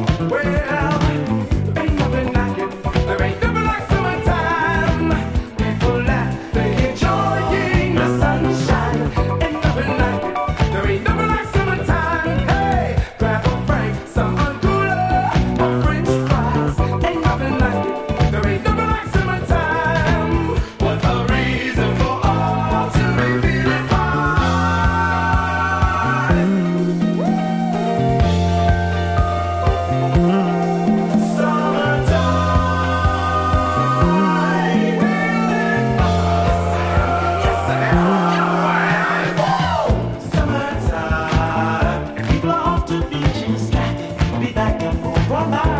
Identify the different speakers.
Speaker 1: Well, ain't nothing like it. There ain't nothing like summertime. People laughing, enjoying the sunshine. Ain't nothing like it. There ain't nothing like summertime. Hey, grab a Frank, some Anguilla, or French fries. Ain't nothing like it. There ain't nothing like summertime. What a reason for all to be feeling fine. Summertime, people are off to beaches, be back and forth all night.